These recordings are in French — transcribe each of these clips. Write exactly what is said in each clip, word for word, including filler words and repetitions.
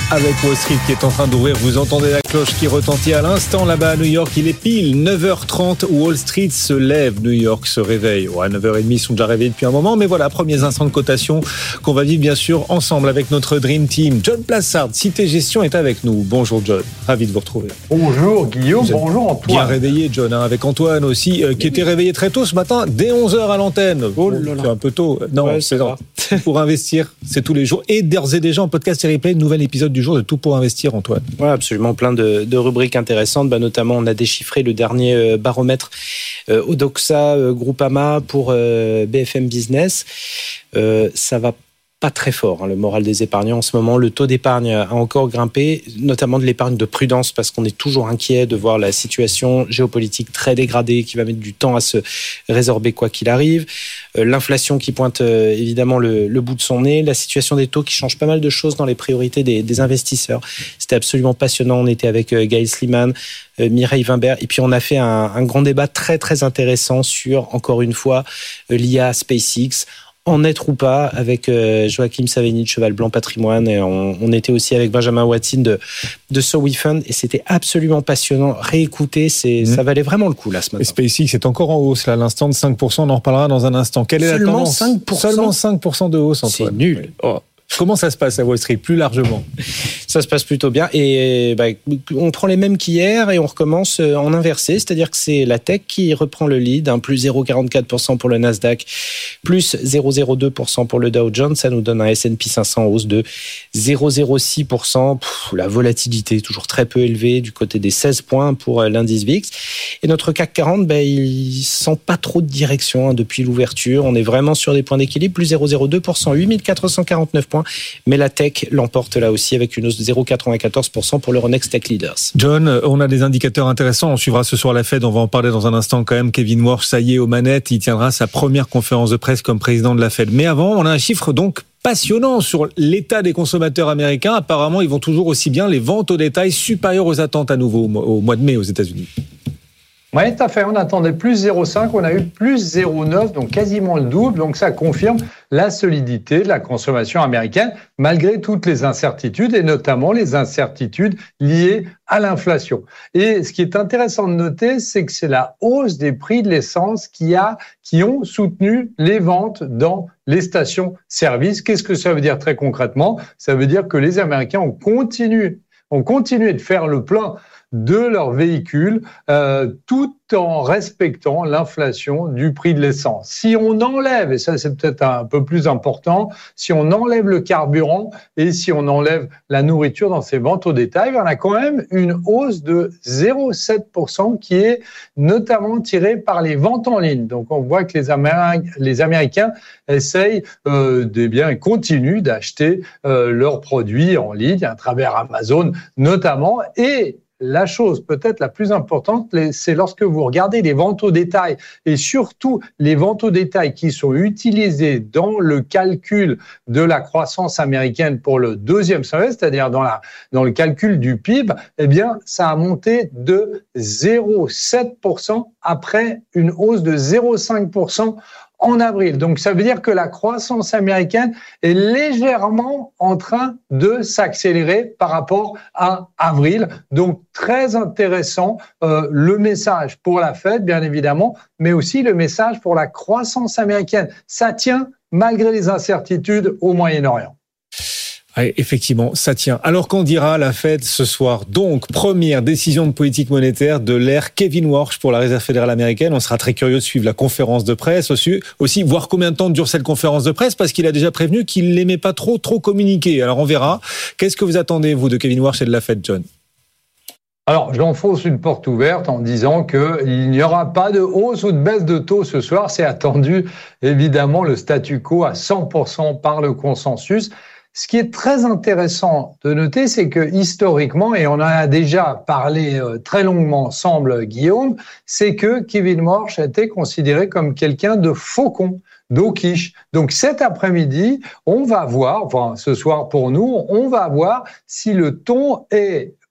Avec Wall Street qui est en train d'ouvrir, vous entendez la cloche qui retentit à l'instant là-bas à New York. Il est pile neuf heures trente, Wall Street se lève, New York se réveille. Ouais, à neuf heures trente, ils sont déjà réveillés depuis un moment, mais voilà, premiers instants de cotation qu'on va vivre bien sûr ensemble avec notre Dream Team. John Plassard, Cité Gestion est avec nous. Bonjour John, ravi de vous retrouver. Bonjour Guillaume, bonjour Antoine. Bien réveillé John, hein, avec Antoine aussi, euh, qui était réveillé très tôt ce matin, dès onze heures à l'antenne. Oh là là. C'est un peu tôt. Non, ouais, c'est ça. Pour investir, c'est tous les jours. Et d'ores et déjà en podcast et replay, nouvel épisode du jour de Tout pour investir, Antoine. Ouais, absolument, plein de, de rubriques intéressantes. Bah, notamment, on a déchiffré le dernier euh, baromètre euh, Odoxa euh, Groupama pour euh, B F M Business. Euh, ça va pas très fort, hein, le moral des épargnants en ce moment. Le taux d'épargne a encore grimpé, notamment de l'épargne de prudence, parce qu'on est toujours inquiet de voir la situation géopolitique très dégradée, qui va mettre du temps à se résorber quoi qu'il arrive. Euh, l'inflation qui pointe euh, évidemment le, le bout de son nez. La situation des taux qui change pas mal de choses dans les priorités des, des investisseurs. C'était absolument passionnant. On était avec euh, Gaël Sliman, euh, Mireille Wimbert, et puis on a fait un, un grand débat très très intéressant sur, encore une fois, euh, l'I A SpaceX. En être ou pas, avec euh, Joachim Savigny de Cheval Blanc Patrimoine, et on, on était aussi avec Benjamin Watson de, de So We Fund, et c'était absolument passionnant. Réécouter, c'est, mmh. ça valait vraiment le coup là ce matin. Et SpaceX est encore en hausse là, à l'instant de cinq pour cent, on en reparlera dans un instant. Quelle est Seulement la tendance ? cinq pour cent Seulement cinq pour cent de hausse, Antoine. C'est nul. Oh. Comment ça se passe à Wall Street, plus largement ? Ça se passe plutôt bien. Et bah, on prend les mêmes qu'hier et on recommence en inversé. C'est-à-dire que c'est la tech qui reprend le lead. Hein, plus zéro virgule quarante-quatre pour cent pour le Nasdaq, plus zéro virgule zéro deux pour cent pour le Dow Jones. Ça nous donne un S and P cinq cents en hausse de zéro virgule zéro six pour cent. Pff, la volatilité est toujours très peu élevée du côté des seize points pour l'indice V I X. Et notre C A C quarante, bah, il sent pas trop de direction hein, depuis l'ouverture. On est vraiment sur des points d'équilibre. Plus zéro virgule zéro deux pour cent, huit mille quatre cent quarante-neuf points. Mais la tech l'emporte là aussi avec une hausse de zéro virgule quatre-vingt-quatorze pour cent pour l'Euronext Tech Leaders. John, on a des indicateurs intéressants. On suivra ce soir la Fed. On va en parler dans un instant quand même. Kevin Warsh, ça y est, aux manettes. Il tiendra sa première conférence de presse comme président de la Fed. Mais avant, on a un chiffre donc passionnant sur l'état des consommateurs américains. Apparemment, ils vont toujours aussi bien. Les ventes au détail supérieures aux attentes à nouveau au mois de mai aux États-Unis. Oui, tout à fait. On attendait plus zéro virgule cinq, on a eu plus zéro virgule neuf, donc quasiment le double. Donc ça confirme la solidité de la consommation américaine, malgré toutes les incertitudes, et notamment les incertitudes liées à l'inflation. Et ce qui est intéressant de noter, c'est que c'est la hausse des prix de l'essence qui a, qui ont soutenu les ventes dans les stations-service. Qu'est-ce que ça veut dire très concrètement ? Ça veut dire que les Américains ont continué, ont continué de faire le plein de leurs véhicules, euh, tout en respectant l'inflation du prix de l'essence. Si on enlève, et ça c'est peut-être un peu plus important, si on enlève le carburant et si on enlève la nourriture dans ces ventes au détail, on a quand même une hausse de zéro virgule sept pour cent qui est notamment tirée par les ventes en ligne. Donc on voit que les, Améri- les Américains essayent euh, de bien, continuent d'acheter euh, leurs produits en ligne à travers Amazon notamment, et la chose peut-être la plus importante, c'est lorsque vous regardez les ventes au détail et surtout les ventes au détail qui sont utilisées dans le calcul de la croissance américaine pour le deuxième semestre, c'est-à-dire dans, la, dans le calcul du P I B, eh bien, ça a monté de zéro virgule sept pour cent après une hausse de zéro virgule cinq pour cent en avril. Donc, ça veut dire que la croissance américaine est légèrement en train de s'accélérer par rapport à avril. Donc, très intéressant, euh, le message pour la Fed, bien évidemment, mais aussi le message pour la croissance américaine. Ça tient malgré les incertitudes au Moyen-Orient. Ouais, effectivement, ça tient. Alors qu'en dira la Fed ce soir? Donc, première décision de politique monétaire de l'ère Kevin Warsh pour la Réserve fédérale américaine. On sera très curieux de suivre la conférence de presse aussi, aussi voir combien de temps dure cette conférence de presse, parce qu'il a déjà prévenu qu'il n'aimait pas trop, trop communiquer. Alors, on verra. Qu'est-ce que vous attendez, vous, de Kevin Warsh et de la Fed, John? Alors, j'enfonce une porte ouverte en disant qu'il n'y aura pas de hausse ou de baisse de taux ce soir. C'est attendu, évidemment, le statu quo à cent pour cent par le consensus. Ce qui est très intéressant de noter, c'est que historiquement, et on en a déjà parlé très longuement ensemble, Guillaume, c'est que Kevin Warsh était considéré comme quelqu'un de faucon, d'Okish. Donc cet après-midi, on va voir, enfin ce soir pour nous, on va voir si le ton est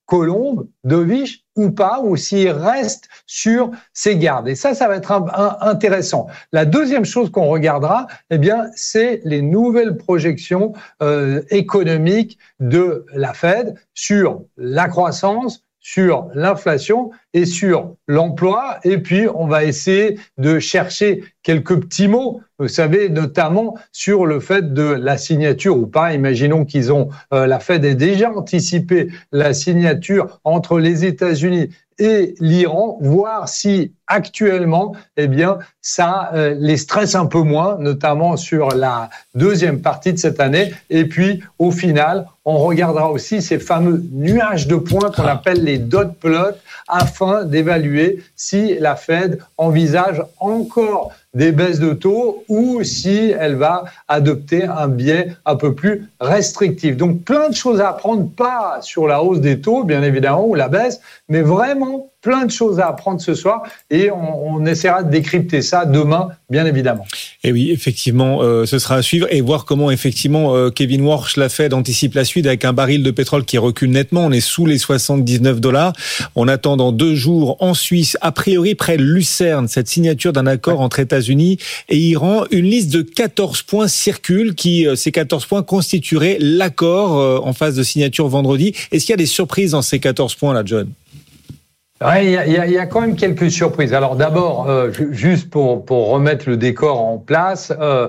colombe, Dovish ou pas, ou s'il reste sur ses gardes. Et ça, ça va être un, un, intéressant. La deuxième chose qu'on regardera, eh bien, c'est les nouvelles projections euh, économiques de la Fed sur la croissance, sur l'inflation et sur l'emploi. Et puis, on va essayer de chercher quelques petits mots, vous savez, notamment sur le fait de la signature ou pas. Imaginons qu'ils ont, euh, la Fed ait déjà anticipé la signature entre les États-Unis et l'Iran, voir si actuellement, eh bien, ça euh, les stresse un peu moins, notamment sur la deuxième partie de cette année. Et puis, au final, on regardera aussi ces fameux nuages de points qu'on appelle les dot plots, afin d'évaluer si la Fed envisage encore des baisses de taux ou si elle va adopter un biais un peu plus restrictif. Donc, plein de choses à apprendre, pas sur la hausse des taux, bien évidemment, ou la baisse, mais vraiment plein de choses à apprendre ce soir et on, on essaiera de décrypter ça demain, bien évidemment. Et oui, effectivement, euh, ce sera à suivre et voir comment effectivement euh, Kevin Warsh, la Fed, anticipe la suite avec un baril de pétrole qui recule nettement. On est sous les soixante-dix-neuf dollars. On attend dans deux jours en Suisse, a priori près de Lucerne, cette signature d'un accord ouais. entre États-Unis et Iran. Une liste de quatorze points circule qui, euh, ces quatorze points constitueraient l'accord euh, en phase de signature vendredi. Est-ce qu'il y a des surprises dans ces quatorze points-là, John ? Ouais, il y a, il y a, il y a quand même quelques surprises. Alors d'abord, euh, juste pour pour remettre le décor en place, euh,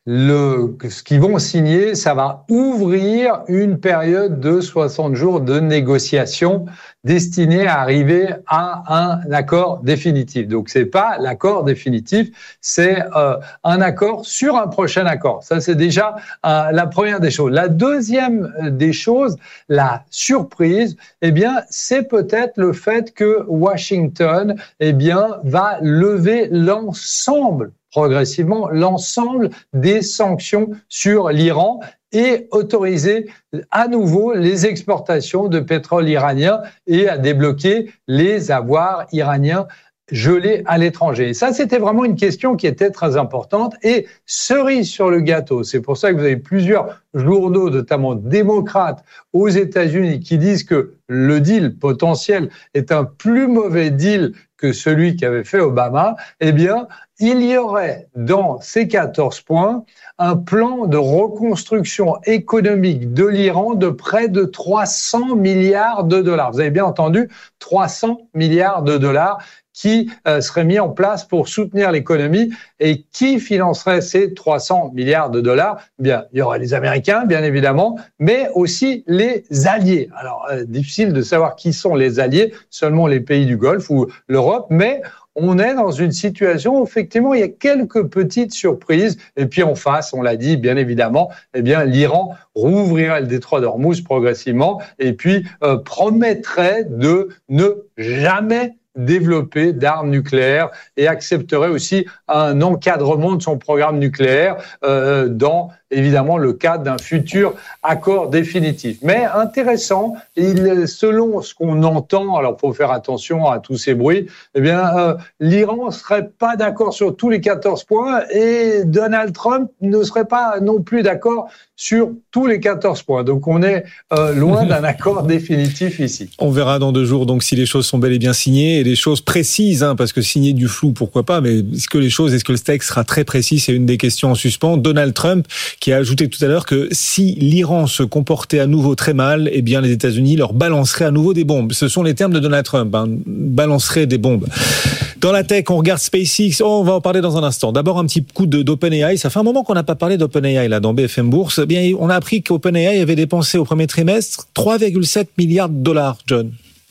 le ce qu'ils vont signer, ça va ouvrir une période de soixante jours de négociation destinée à arriver à un accord définitif. Donc c'est pas l'accord définitif, c'est euh, un accord sur un prochain accord. Ça c'est déjà euh, la première des choses. La deuxième des choses, la surprise, eh bien c'est peut-être le fait que Washington, eh bien va lever l'ensemble progressivement l'ensemble des sanctions sur l'Iran et autoriser à nouveau les exportations de pétrole iranien et à débloquer les avoirs iraniens gelés à l'étranger. Et ça, c'était vraiment une question qui était très importante. Et cerise sur le gâteau, c'est pour ça que vous avez plusieurs journaux, notamment démocrates aux États-Unis, qui disent que le deal potentiel est un plus mauvais deal que celui qu'avait fait Obama. Eh bien, il y aurait dans ces quatorze points un plan de reconstruction économique de l'Iran de près de trois cents milliards de dollars. Vous avez bien entendu, trois cents milliards de dollars qui euh, seraient mis en place pour soutenir l'économie. Et qui financerait ces trois cents milliards de dollars ? Bien, il y aurait les Américains, bien évidemment, mais aussi les alliés. Alors, euh, difficile de savoir qui sont les alliés, seulement les pays du Golfe ou l'Europe, mais on est dans une situation où, effectivement, il y a quelques petites surprises. Et puis, en face, on l'a dit, bien évidemment, eh bien, l'Iran rouvrirait le détroit d'Ormuz progressivement et puis euh, promettrait de ne jamais développer d'armes nucléaires et accepterait aussi un encadrement de son programme nucléaire euh, dans, évidemment, le cadre d'un futur accord définitif. Mais intéressant, il, selon ce qu'on entend, alors faut faire attention à tous ces bruits, eh bien, euh, l'Iran serait pas d'accord sur tous les quatorze points et Donald Trump ne serait pas non plus d'accord sur tous les quatorze points. Donc, on est euh, loin d'un accord définitif ici. On verra dans deux jours, donc, si les choses sont bel et bien signées et les choses précises, hein, parce que signer du flou, pourquoi pas, mais est-ce que les choses, est-ce que le texte sera très précis ? C'est une des questions en suspens. Donald Trump, qui a ajouté tout à l'heure que si l'Iran se comportait à nouveau très mal, eh bien, les États-Unis leur balanceraient à nouveau des bombes. Ce sont les termes de Donald Trump, hein, balanceraient des bombes. Dans la tech, on regarde SpaceX. Oh, on va en parler dans un instant. D'abord, un petit coup de, d'OpenAI. Ça fait un moment qu'on n'a pas parlé d'OpenAI, là, dans B F M Bourse. Eh bien, on a appris qu'OpenAI avait dépensé au premier trimestre trois virgule sept milliards de dollars, John.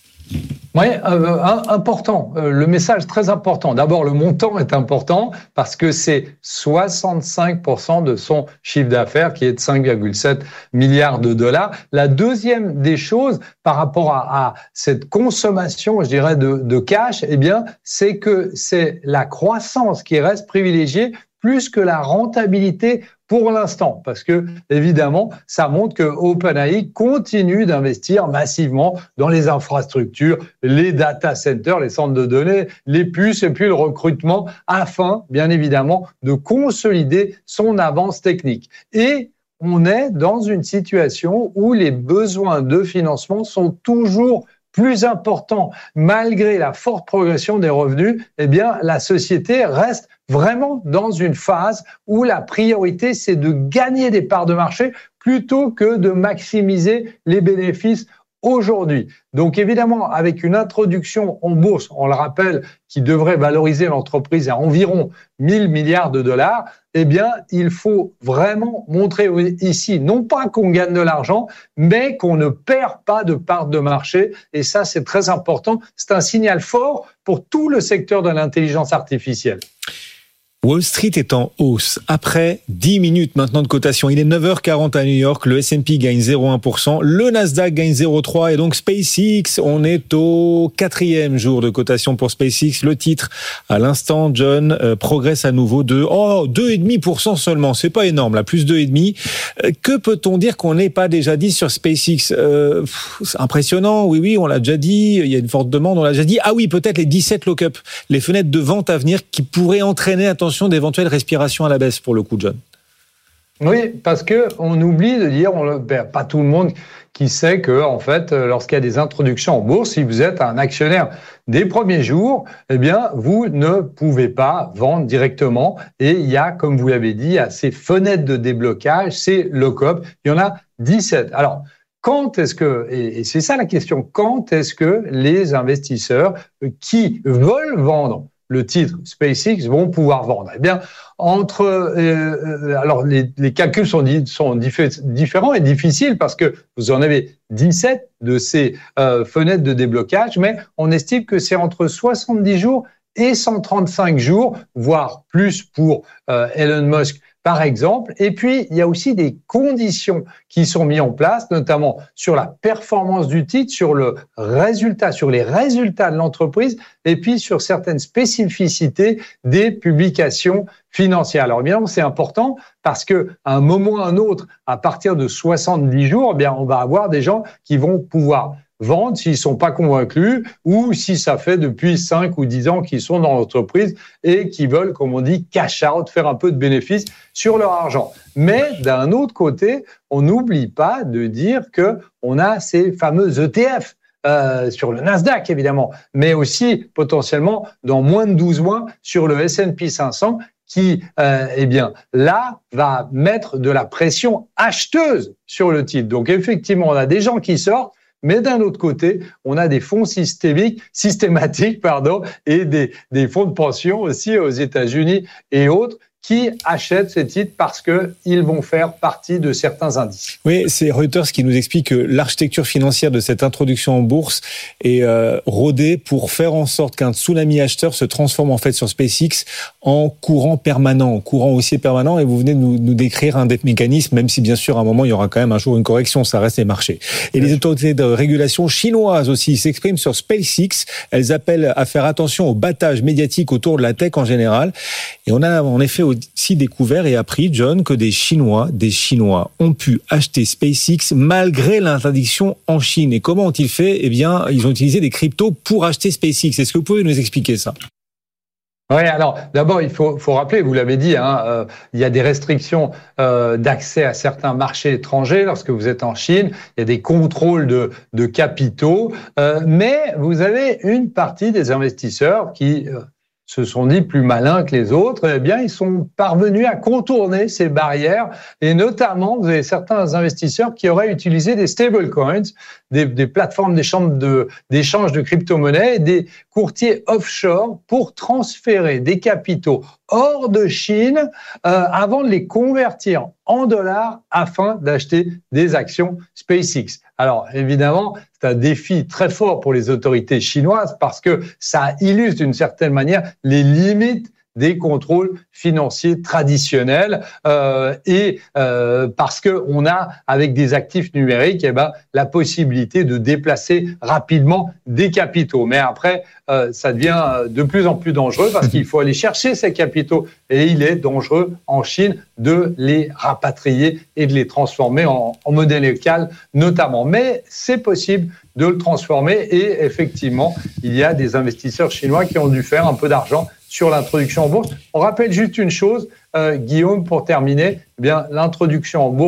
Oui, euh, important. Euh, le message très important. D'abord, le montant est important parce que c'est soixante-cinq pour cent de son chiffre d'affaires qui est de cinq virgule sept milliards de dollars. La deuxième des choses par rapport à, à cette consommation, je dirais, de, de cash, eh bien, c'est que c'est la croissance qui reste privilégiée plus que la rentabilité pour l'instant, parce que évidemment, ça montre que OpenAI continue d'investir massivement dans les infrastructures, les data centers, les centres de données, les puces et puis le recrutement, afin, bien évidemment, de consolider son avance technique. Et on est dans une situation où les besoins de financement sont toujours plus important, malgré la forte progression des revenus, eh bien, la société reste vraiment dans une phase où la priorité, c'est de gagner des parts de marché plutôt que de maximiser les bénéfices aujourd'hui. Donc évidemment, avec une introduction en bourse, on le rappelle, qui devrait valoriser l'entreprise à environ mille milliards de dollars, eh bien, il faut vraiment montrer ici, non pas qu'on gagne de l'argent, mais qu'on ne perd pas de part de marché. Et ça, c'est très important. C'est un signal fort pour tout le secteur de l'intelligence artificielle. Wall Street est en hausse. Après dix minutes maintenant de cotation, il est neuf heures quarante à New York, le S and P gagne zéro virgule un pour cent, le Nasdaq gagne zéro virgule trois pour cent et donc SpaceX, on est au quatrième jour de cotation pour SpaceX. Le titre, à l'instant, John, euh, progresse à nouveau de oh, deux virgule cinq pour cent seulement. C'est pas énorme, là, plus deux virgule cinq pour cent. Euh, que peut-on dire qu'on n'ait pas déjà dit sur SpaceX? euh, C'est impressionnant, oui, oui, on l'a déjà dit, il y a une forte demande, on l'a déjà dit. Ah oui, peut-être les dix-sept lock-up, les fenêtres de vente à venir qui pourraient entraîner, attention, d'éventuelles respirations à la baisse pour le coup, John. Oui, parce que on oublie de dire, on, ben, pas tout le monde qui sait que, en fait, lorsqu'il y a des introductions en bourse, si vous êtes un actionnaire des premiers jours, eh bien, vous ne pouvez pas vendre directement. Et il y a, comme vous l'avez dit, il y a ces fenêtres de déblocage, ces lock-up. Il y en a dix-sept. Alors, quand est-ce que, et c'est ça la question, quand est-ce que les investisseurs qui veulent vendre le titre SpaceX vont pouvoir vendre? Eh bien, entre, euh, alors les, les calculs sont, sont différents et difficiles parce que vous en avez dix-sept de ces euh, fenêtres de déblocage, mais on estime que c'est entre soixante-dix jours et cent trente-cinq jours, voire plus pour euh, Elon Musk, par exemple. Et puis, il y a aussi des conditions qui sont mises en place, notamment sur la performance du titre, sur le résultat, sur les résultats de l'entreprise, et puis sur certaines spécificités des publications financières. Alors, bien, c'est important parce que à un moment ou à un autre, à partir de soixante-dix jours, eh bien, on va avoir des gens qui vont pouvoir vendre s'ils sont pas convaincus ou si ça fait depuis cinq ou dix ans qu'ils sont dans l'entreprise et qui veulent, comme on dit, cash out, faire un peu de bénéfice sur leur argent. Mais d'un autre côté, on n'oublie pas de dire que on a ces fameux E T F euh, sur le Nasdaq évidemment, mais aussi potentiellement dans moins de douze mois sur le S and P cinq cents qui, euh, eh bien, là, va mettre de la pression acheteuse sur le titre. Donc effectivement, on a des gens qui sortent. Mais d'un autre côté, on a des fonds systémiques, systématiques pardon, et des, des fonds de pension aussi aux États-Unis et autres qui achètent ces titres parce qu'ils vont faire partie de certains indices. Oui, c'est Reuters qui nous explique que l'architecture financière de cette introduction en bourse est euh, rodée pour faire en sorte qu'un tsunami acheteur se transforme en fait sur SpaceX en courant permanent, courant haussier permanent. Et vous venez de nous, nous décrire un des mécanismes, même si bien sûr à un moment il y aura quand même un jour une correction, ça reste les marchés. Et les autorités de régulation chinoises aussi s'expriment sur SpaceX. Elles appellent à faire attention au battage médiatique autour de la tech en général. Et on a en effet aussi découvert et appris, John, que des Chinois, des Chinois ont pu acheter SpaceX malgré l'interdiction en Chine. Et comment ont-ils fait? Eh bien, ils ont utilisé des cryptos pour acheter SpaceX. Est-ce que vous pouvez nous expliquer ça? Oui, alors d'abord, il faut, faut rappeler, vous l'avez dit, hein, euh, il y a des restrictions euh, d'accès à certains marchés étrangers lorsque vous êtes en Chine. Il y a des contrôles de, de capitaux, euh, mais vous avez une partie des investisseurs qui euh, se sont dit plus malins que les autres, eh bien, ils sont parvenus à contourner ces barrières. Et notamment, vous avez certains investisseurs qui auraient utilisé des stablecoins, des, des plateformes d'échange de, d'échange de crypto-monnaies et des courtiers offshore pour transférer des capitaux hors de Chine euh, avant de les convertir en dollars afin d'acheter des actions SpaceX. Alors, évidemment, c'est un défi très fort pour les autorités chinoises parce que ça illustre d'une certaine manière les limites des contrôles financiers traditionnels euh, et euh, parce que on a avec des actifs numériques eh ben la possibilité de déplacer rapidement des capitaux. Mais après euh, ça devient de plus en plus dangereux parce qu'il faut aller chercher ces capitaux et il est dangereux en Chine de les rapatrier et de les transformer en, en monnaie locale notamment. Mais c'est possible de le transformer et effectivement il y a des investisseurs chinois qui ont dû faire un peu d'argent sur l'introduction en bourse. On rappelle juste une chose, euh, Guillaume, pour terminer, eh bien l'introduction en bourse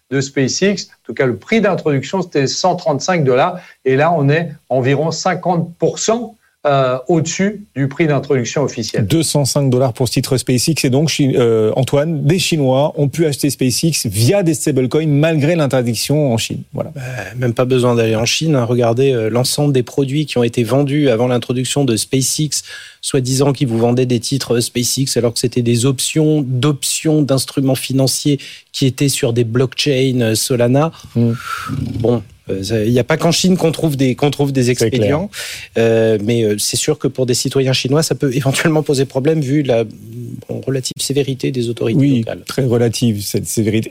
de SpaceX. En tout cas, le prix d'introduction, c'était cent trente-cinq dollars. Et là, on est environ cinquante pour cent euh, au-dessus du prix d'introduction officiel. deux cent cinq dollars pour ce titre SpaceX. Et donc, euh, Antoine, des Chinois ont pu acheter SpaceX via des stablecoins malgré l'interdiction en Chine. Voilà. Bah, même pas besoin d'aller en Chine. Hein. Regardez euh, l'ensemble des produits qui ont été vendus avant l'introduction de SpaceX, soi-disant qu'ils vous vendaient des titres SpaceX alors que c'était des options d'options d'instruments financiers qui étaient sur des blockchains Solana. Mmh. Bon. Il n'y a pas qu'en Chine qu'on trouve des, qu'on trouve des expédients, euh, mais c'est sûr que pour des citoyens chinois, ça peut éventuellement poser problème vu la bon, relative sévérité des autorités oui, locales. Oui, très relative cette sévérité.